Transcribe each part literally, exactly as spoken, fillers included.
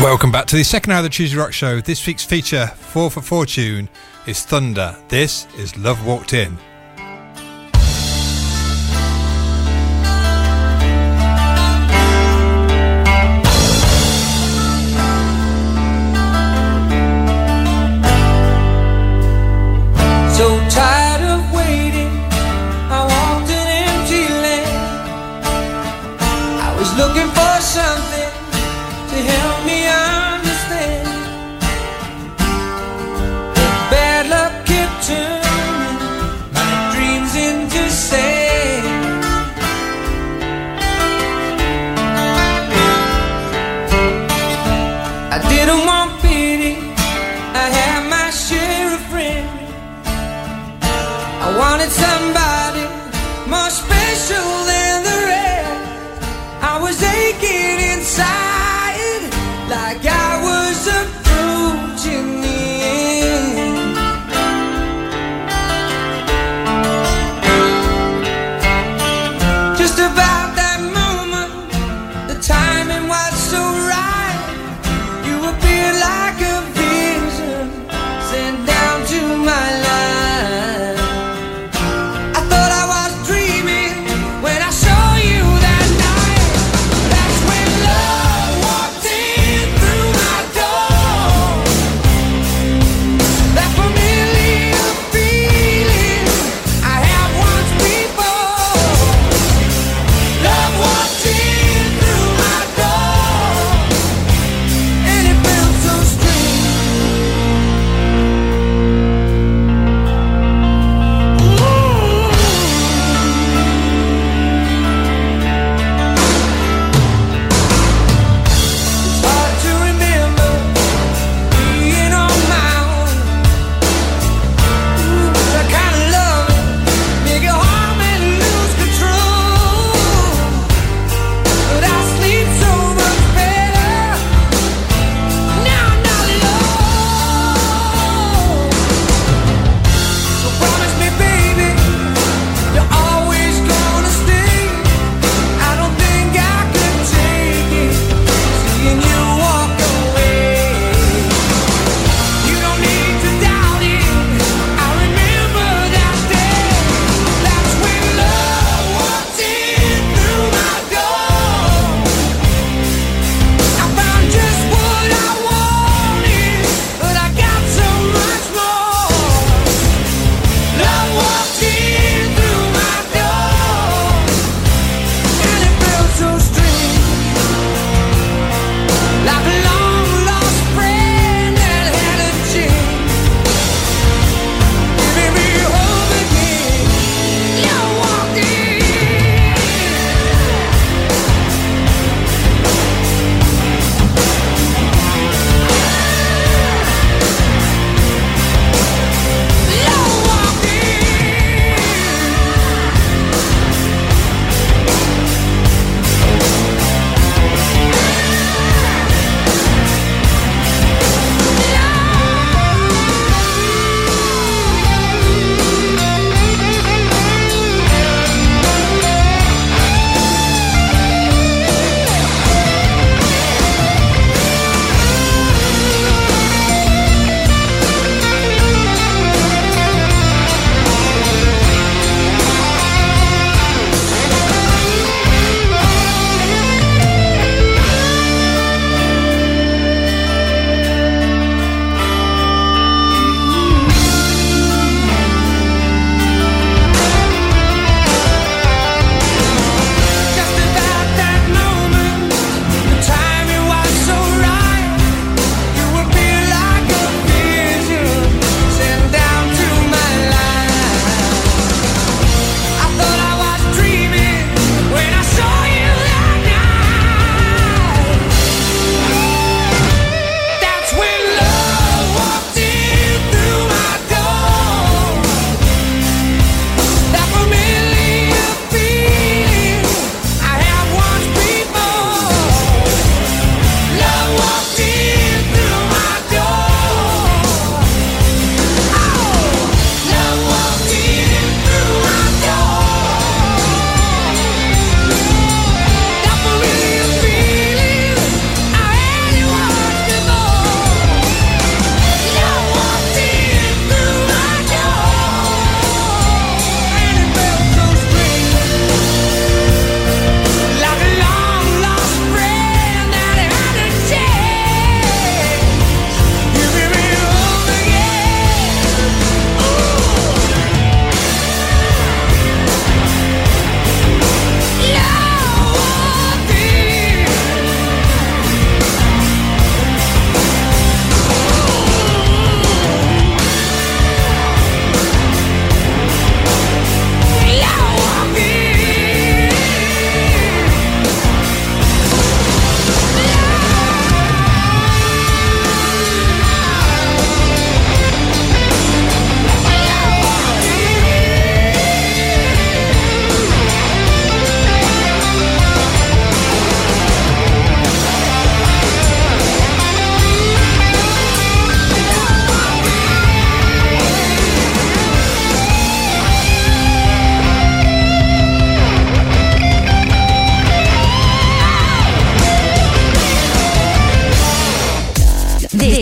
Welcome back to the second hour of the Tuesday Rock Show. This week's feature, four for Fortune, is Thunder. This is Love Walked In. So tired of waiting, I walked an empty land. I was looking for something to help me understand. But bad luck kept turning my dreams into sand. I didn't want pity, I had my share of friends. I wanted somebody more special than the rest. I was aching inside, like I was approaching the end. Just about that moment, the timing was so right. You appeared like a vision sent down to my life. Through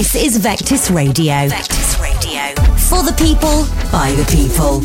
This is Vectis Radio. Vectis Radio. For the people, by the people.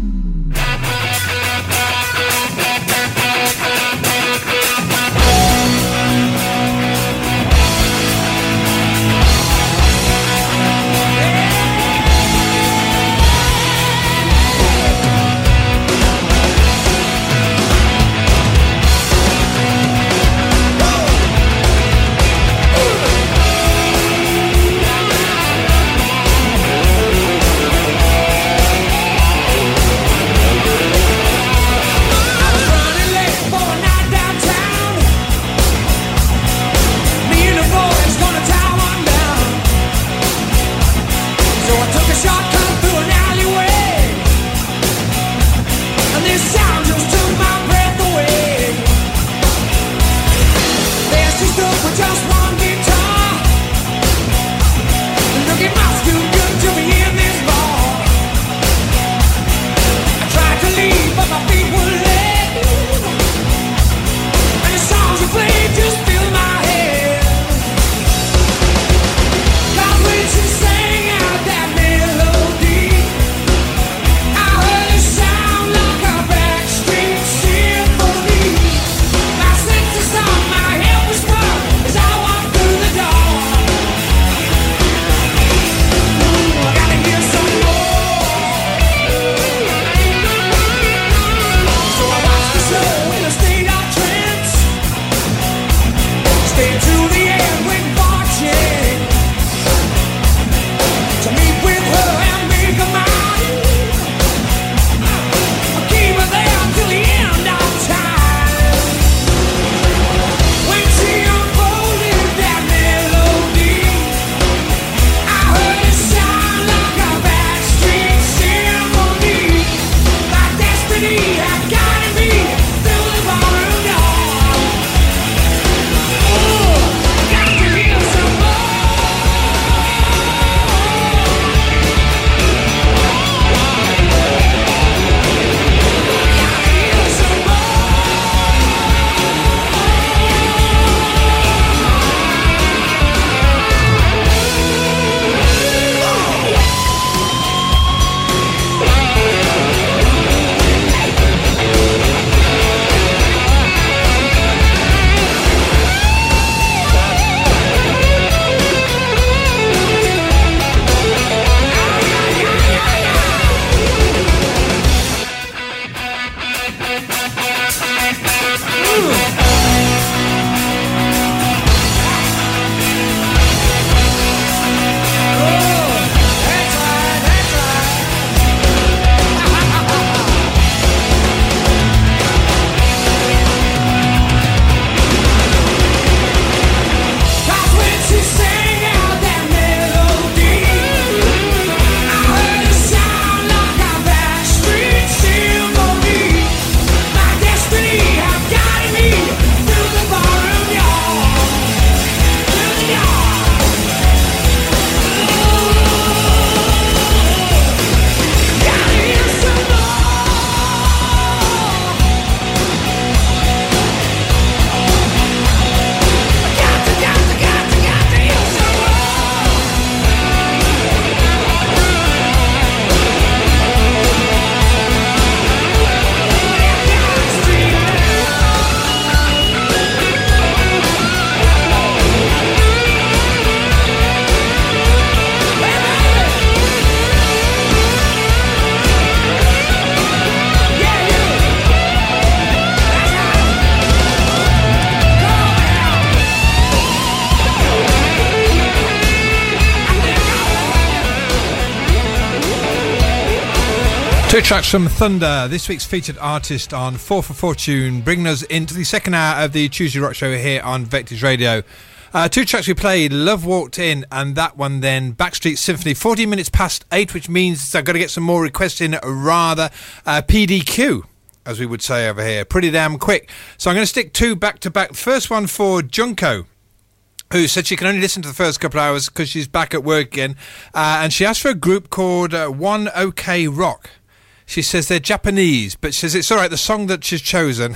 Two tracks from Thunder, this week's featured artist on four for Fortune, bringing us into the second hour of the Tuesday Rock Show here on Vectis Radio. Uh, two tracks we played, Love Walked In, and that one then, Backstreet Symphony, fourteen minutes past eight, which means I've got to get some more requests in, rather uh, P D Q, as we would say over here, pretty damn quick. So I'm going to stick two back to back. First one for Junko, who said she can only listen to the first couple of hours because she's back at work again, uh, and she asked for a group called uh, One OK Rock. She says they're Japanese, but she says it's all right, the song that she's chosen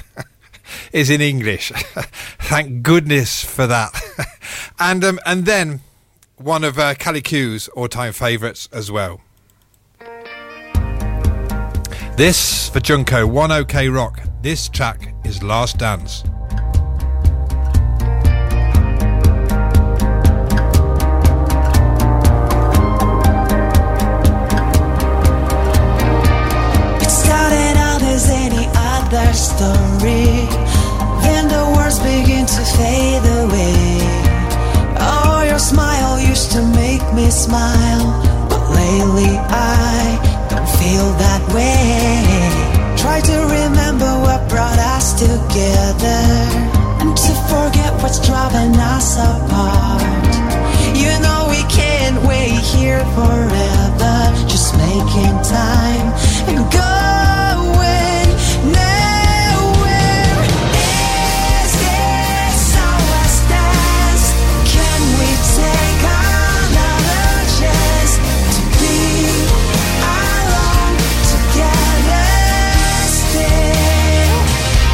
is in English. Thank goodness for that. and um, and then one of uh, Cali Q's all-time favourites as well. This for Junko, One OK Rock. This track is Last Dance. It started out as any other story, then the words begin to fade away. Oh, your smile used to make me smile, but lately I don't feel that way. Try to remember what brought us together, and to forget what's driving us apart. You know we can't wait here forever, just making time and going nowhere. Is this our last dance? Can we take another chance to be alone together still?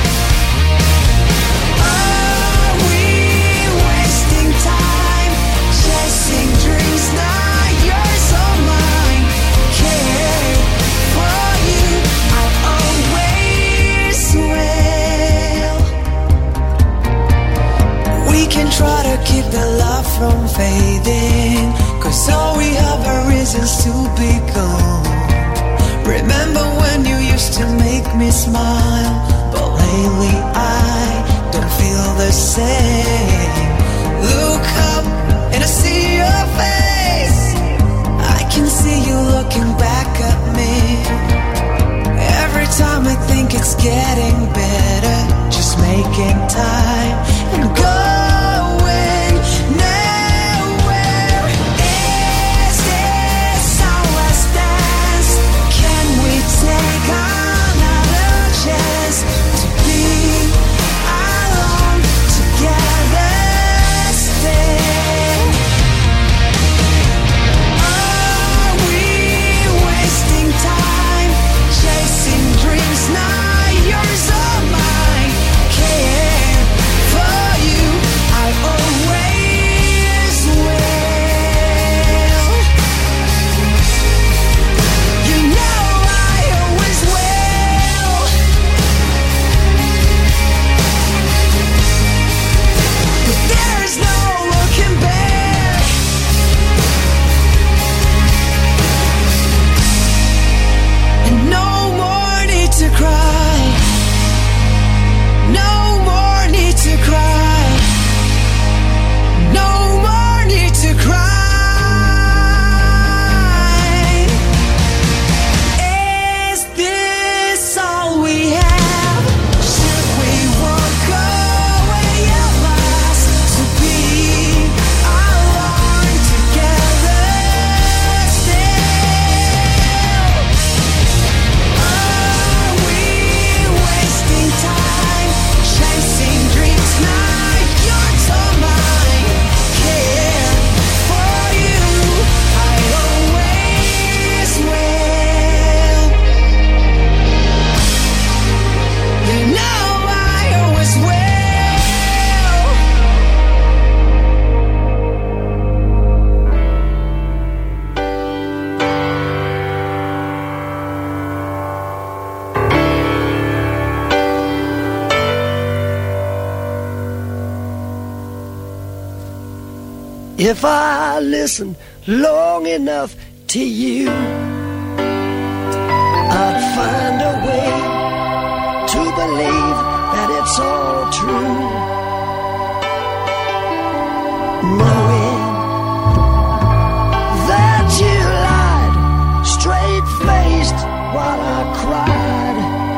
Are we wasting time chasing dreams not yours or mine? Care for you, I'll always will. We can try to keep the love from fading, 'cause all we have are reasons to be gone. Remember when you used to make me smile, but lately I don't feel the same. Look up and I see your face, I can see you looking back at me. Every time I think it's getting better, just making time and going nowhere. Is this our last dance? Can we take another chance to be alone together still? Are we wasting time chasing dreams not yours or mine? Care for you, I always will. You know I always will. But there's no looking back. And no more need to cry. No more need to cry. No more need to cry. Is this all we have? Should we walk away at last to be alone together still? Are we wasting time chasing dreams not yours or mine? Care for you, I always will. You know I always will. If I listen long enough to you, I'd find a way to believe that it's all true. Knowing that you lied straight-faced while I cried,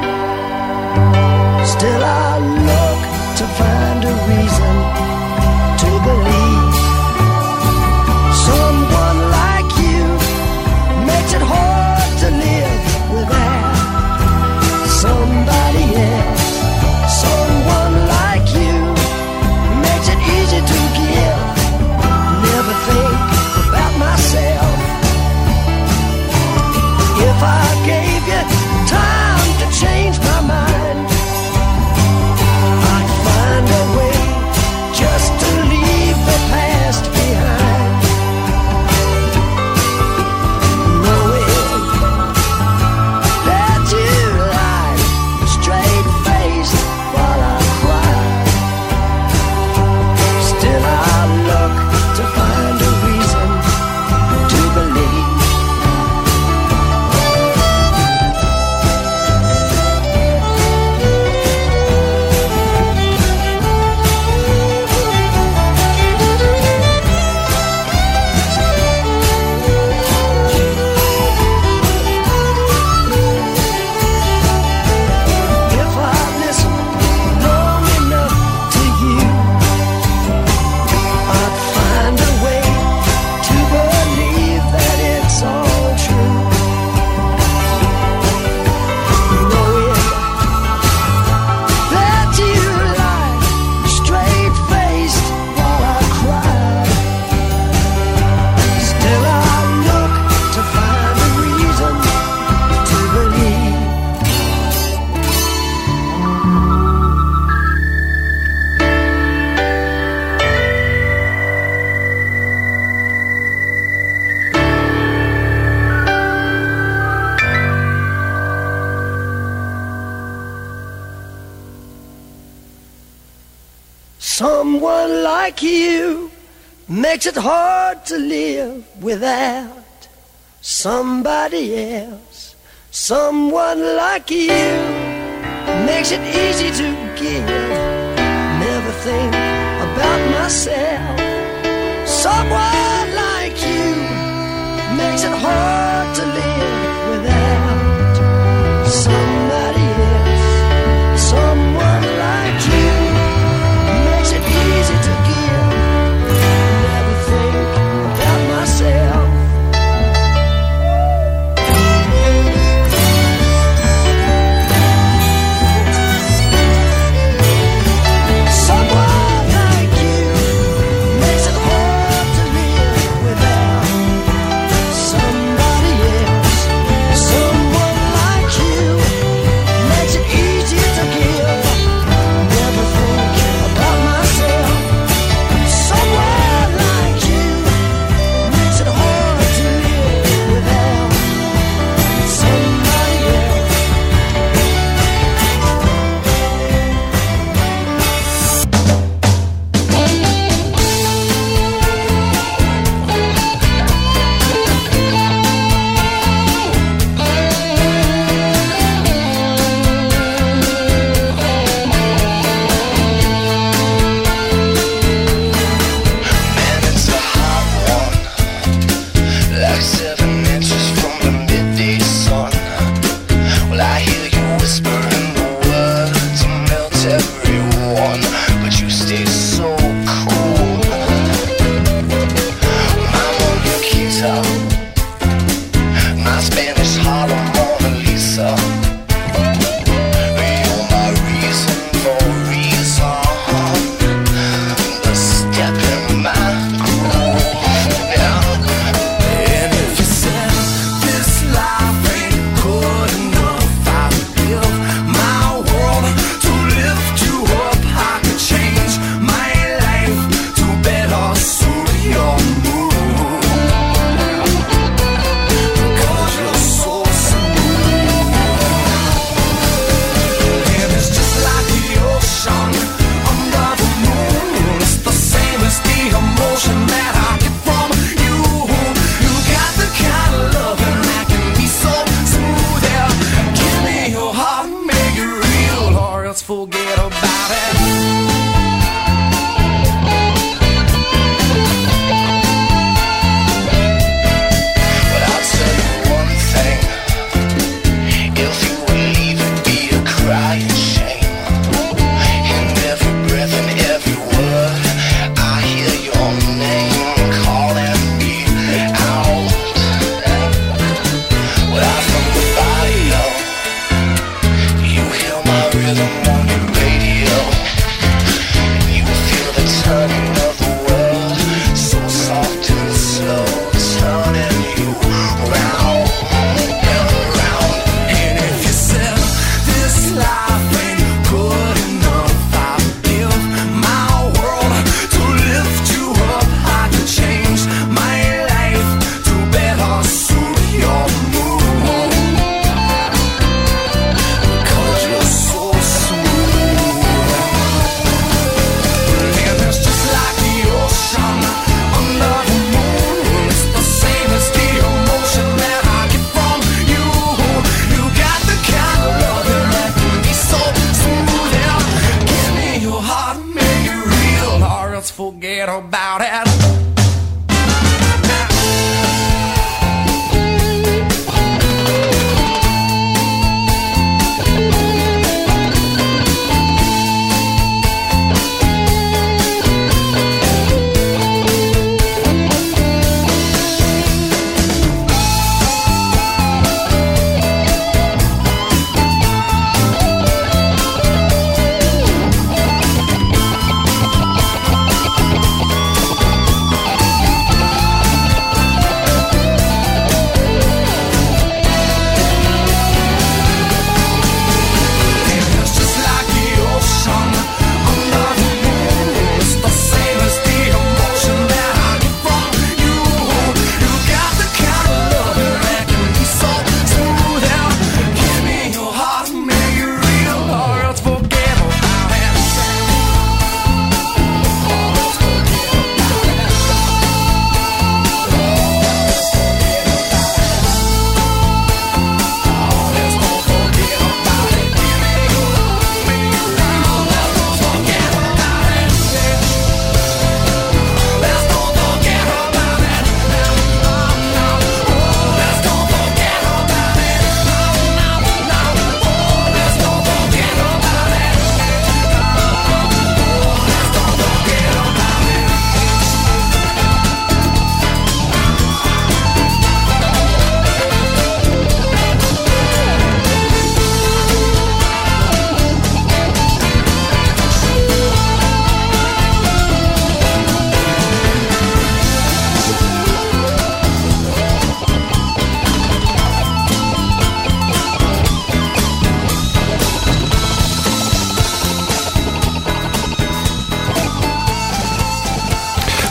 still I look to find a reason to believe. Someone like you makes it hard to live without somebody else. Someone like you makes it easy to give. Never think about myself. If I gave you Someone like you makes it hard to live without somebody else. Someone like you makes it easy to give. Never think about myself. Someone like you makes it hard to live without somebody else. Someone like you makes it easy to give. Never think about myself. Someone like you makes it hard to live without somebody else. Someone like you makes it easy to give. Never think about myself. Someone like you makes it hard to live without somebody else. Man, it's a hot one, like seven inches from the midday sun. Well, I hear you whispering the words to melt everyone, but you stay so cool. My Monaquita, my Spanish Harlem Mona Lisa. You're my reason for reason, the step in my groove. And if you said this life ain't good enough, I build my world to lift you up. I could change my life to better suit your mood. Cause you're so smooth. And it's just like the ocean under the moon. It's the same as the emotion that I get from you. You got the kind of loving that can be so smooth. Yeah. Give me your heart, make it real, or else forget about it. But I'll tell you one thing. If you would leave, it'd be a crying shame. In every breath and every word, I hear your name calling me out. Well, I'm from the barrio. You hear my rhythm on your radio. You feel the turning of the world, so soft and slow, turning you round and around. And if you said this life ain't good enough, I'll give my world to lift you up. I could change my life to better suit your mood. Cause you're so smooth. And it's just like the ocean under the moon. It's the same as the emotion that I get from you. You got the kind of loving that can be so smooth. Yeah. Give me your heart, make it real, or else forget about it.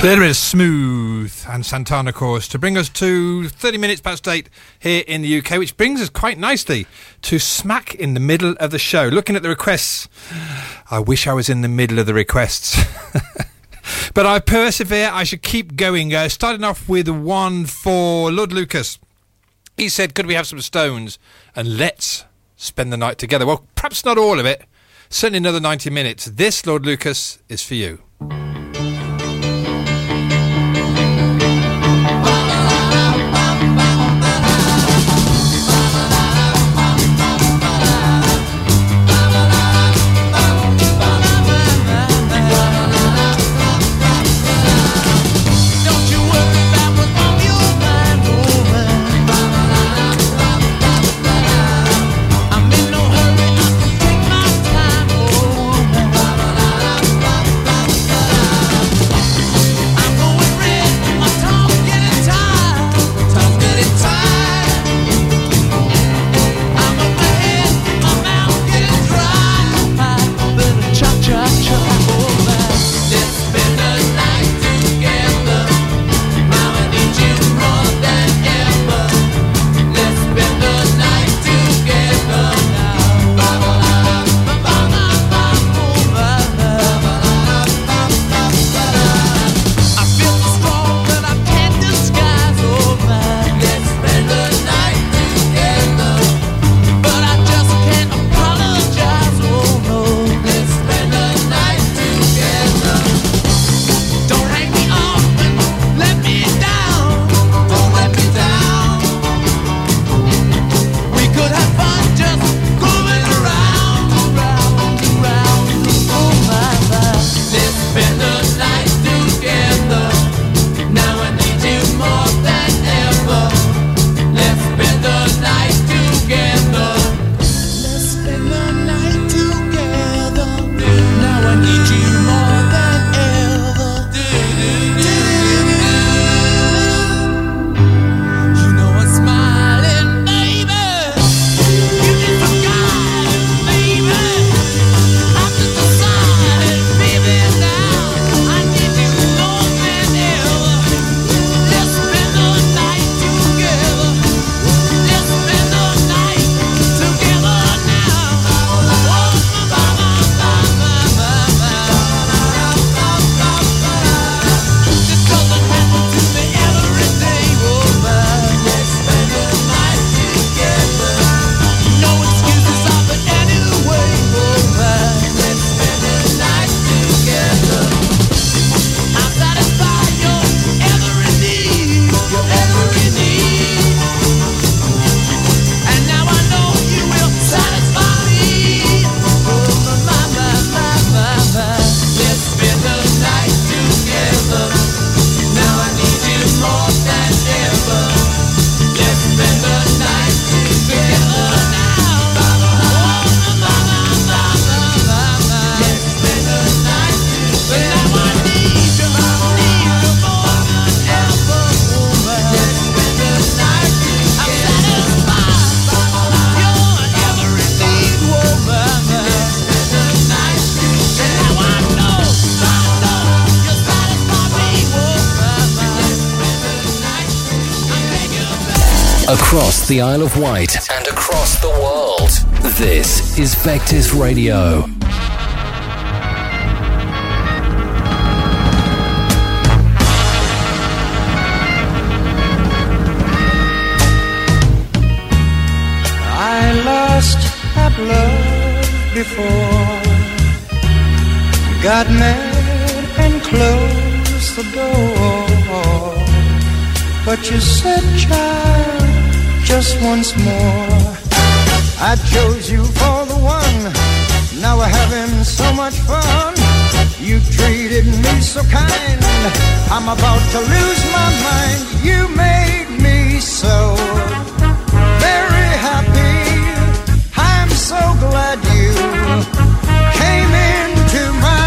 A little bit of Smooth and Santana, of course, to bring us to thirty minutes past eight here in the U K, which brings us quite nicely to smack in the middle of the show. Looking at the requests, I wish I was in the middle of the requests. But I persevere, I should keep going. Uh, starting off with one for Lord Lucas. He said, could we have some Stones and let's spend the night together? Well, perhaps not all of it. Certainly another ninety minutes. This, Lord Lucas, is for you. Across the Isle of Wight and across the world, this is Vectis Radio. I lost that love before, got mad and closed the door, but you said, child, just once more. I chose you for the one, now we're having so much fun. You treated me so kind, I'm about to lose my mind. You made me so very happy, I'm so glad you came into my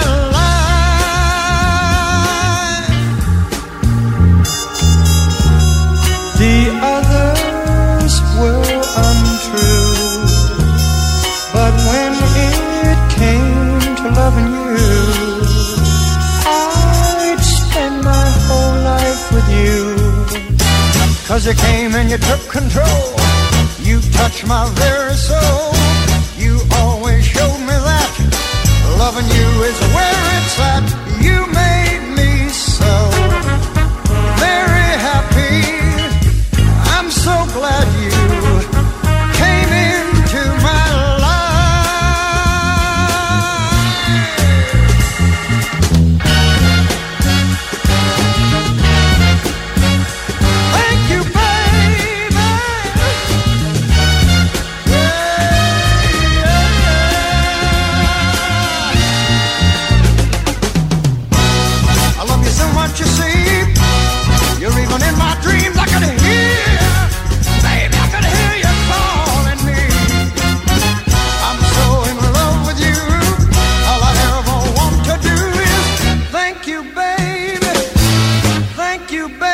life. The others were untrue, but when it came to loving you, I'd spend my 'cause you came and you took control. You touched my very soul. You always showed me that loving you is where it's at. You made me so very happy. I'm so glad you came into my life. Thank you, baby. Yeah, yeah. I love you so much, you see. You're even in my dreams. I can hear, baby, I can hear you calling me. I'm so in love with you. All I ever want to do is thank you, baby. Thank you, baby.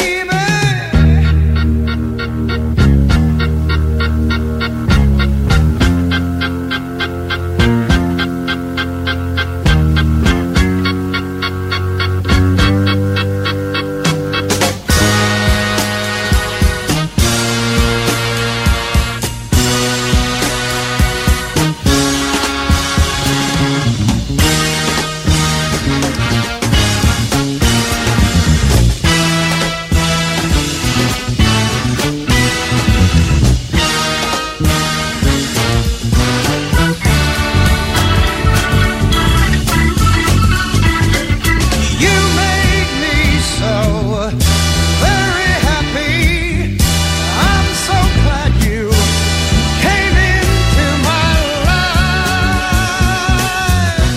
You made me so very happy. I'm so glad you came into my life.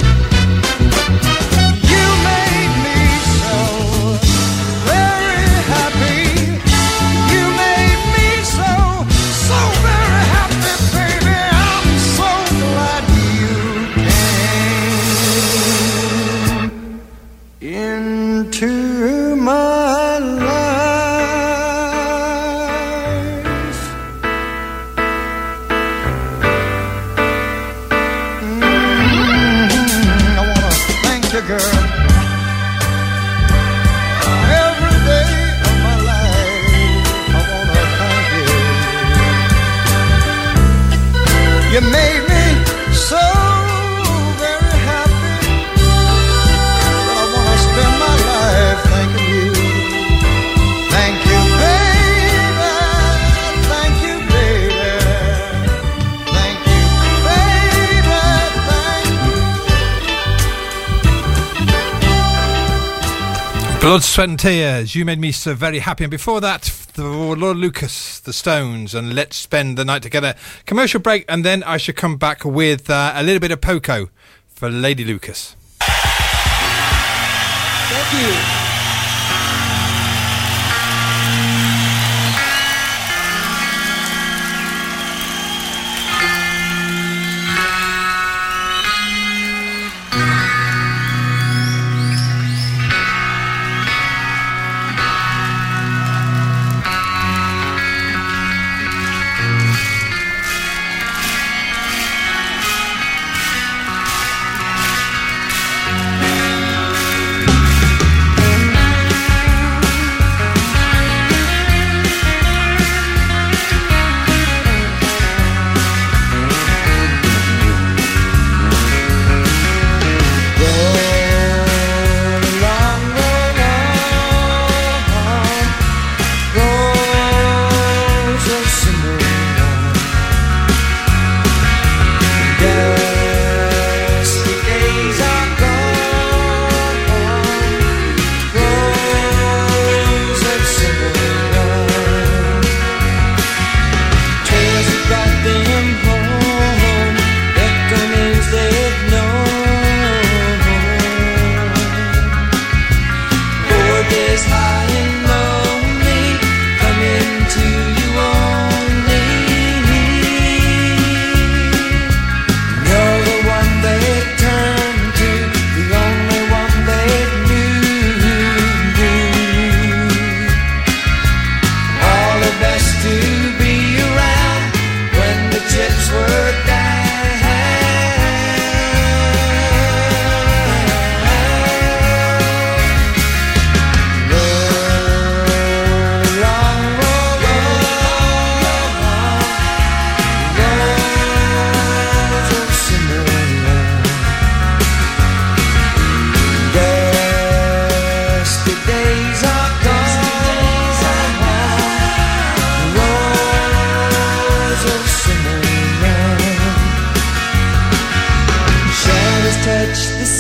You made me so very happy. You made me so, so very happy, baby. I'm so glad you came into my life. Mm, I wanna thank you, girl. Every day of my life, I wanna thank you. You made me so very happy. I wanna spend my life thanking you. Thank you, baby. Thank you, baby. Thank you, baby. Thank you. Blood, Sweat and Tears, You Made Me So Very Happy. And before that, the Lord Lucas, The Stones, and Let's Spend the Night Together. Commercial break, and then I should come back with uh, a little bit of Poco for Lady Lucas. Thank you.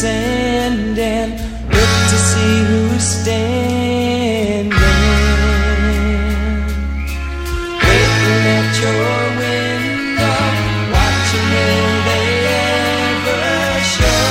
sand and look to see who's standing, waiting at your window, watching will they ever show.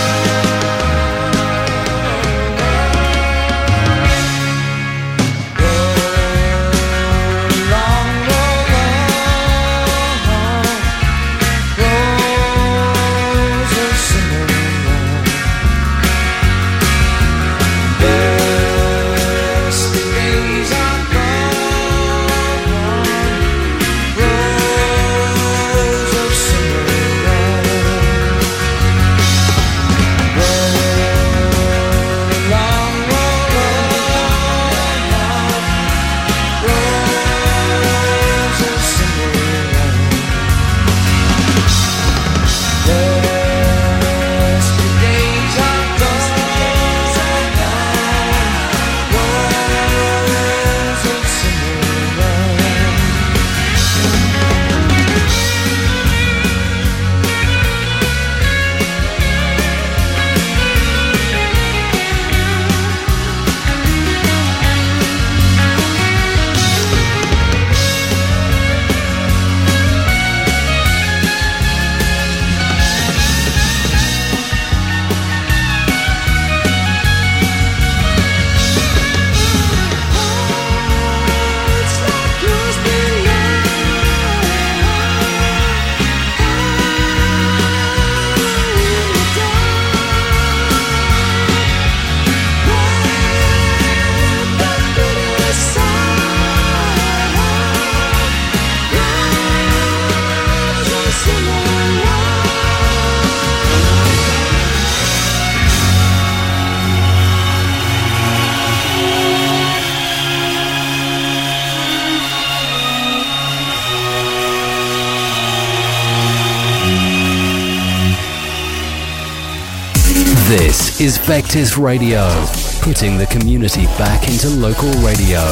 This is Vectis Radio, putting the community back into local radio.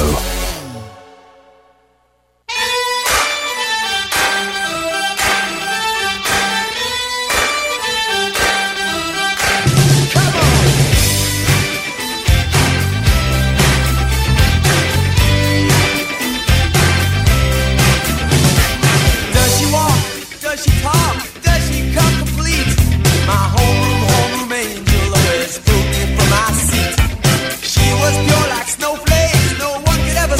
Pure like snowflakes, no one could ever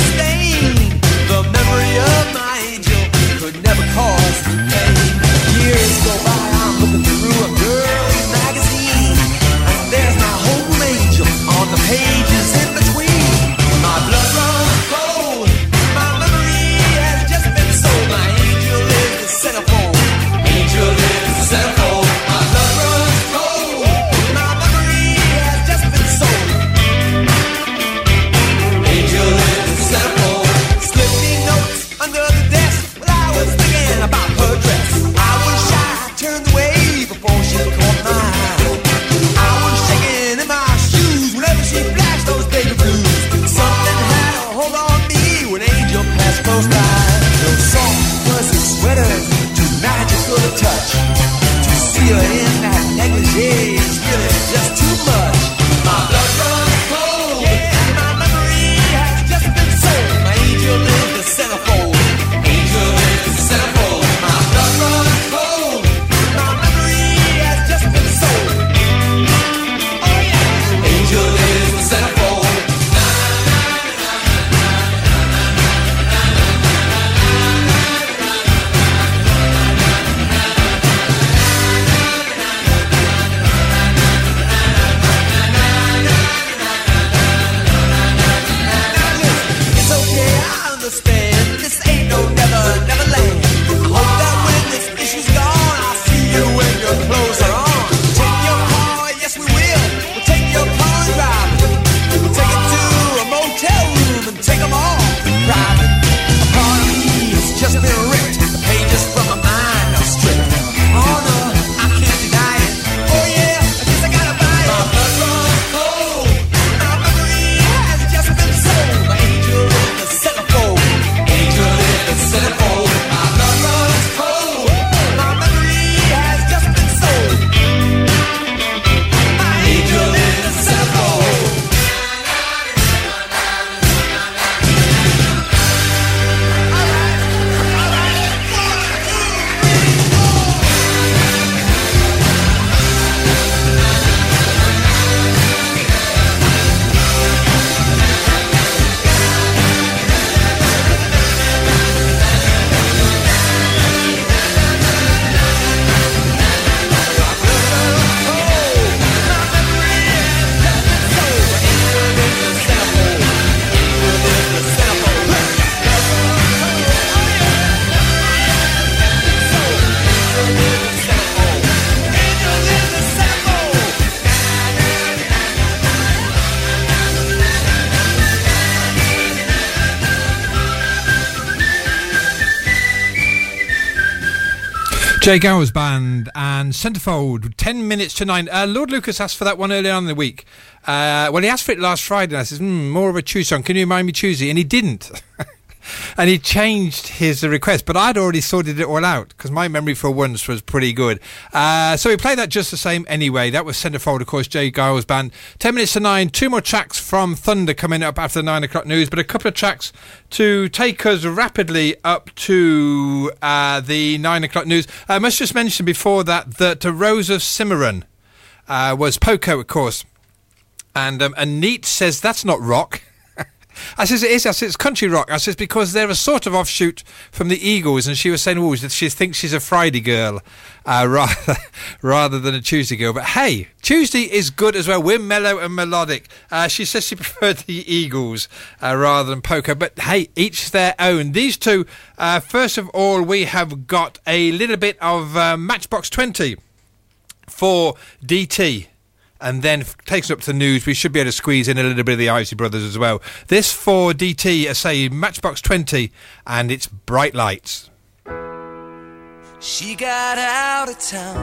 Jay Gower's band and Centerfold, ten minutes to nine. Uh, Lord Lucas asked for that one earlier on in the week. Uh, well, he asked for it last Friday, and I said, mm, more of a Tuesday song. Can you remind me Tuesday? And he didn't. And he changed his request, but I'd already sorted it all out because my memory for once was pretty good. Uh, so we played that just the same anyway. That was Centerfold, of course, Jay Giles Band. Ten minutes to nine. Two more tracks from Thunder coming up after the nine o'clock news, but a couple of tracks to take us rapidly up to uh, the nine o'clock news. I must just mention before that that the Rose of Cimarron uh, was Poco, of course. And, um, and Neat says that's not rock. I says it is. I says it's country rock. I says because they're a sort of offshoot from the Eagles, and she was saying, "Oh, she thinks she's a Friday girl, uh, rather rather than a Tuesday girl." But hey, Tuesday is good as well. We're mellow and melodic. Uh, she says she preferred the Eagles uh, rather than Poco. But hey, each their own. These two. Uh, first of all, we have got a little bit of uh, Matchbox twenty for D T. And then takes up to the news. We should be able to squeeze in a little bit of the Isley Brothers as well. This for D T, I say Matchbox twenty, and it's Bright Lights. She got out of town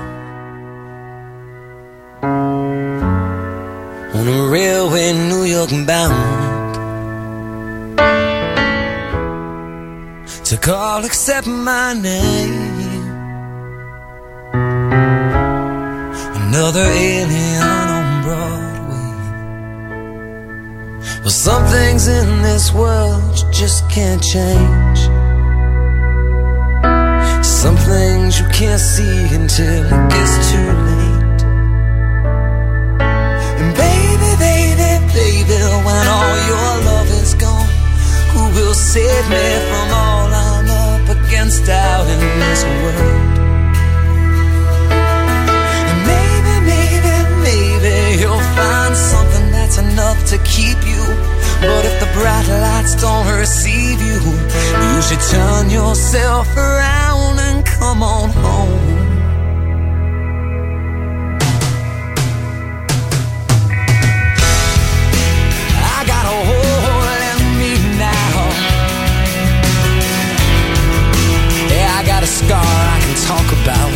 on a railway, New York bound, took all except my name. Another alien on Broadway. Well, some things in this world you just can't change. Some things you can't see until it gets too late. And baby, baby, baby, when all your love is gone, who will save me from all I'm up against out in this world? You'll find something that's enough to keep you. But if the bright lights don't receive you, you should turn yourself around and come on home. I got a hole in me now. Yeah, I got a scar I can talk about.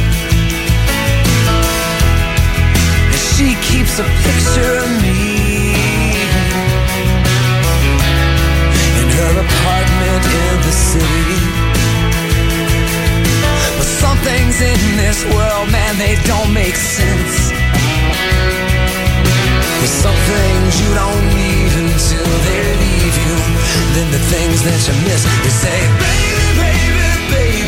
She keeps a picture of me in her apartment in the city. But some things in this world, man, they don't make sense. There's some things you don't need until they leave you. Then the things that you miss, you say, baby, baby, baby,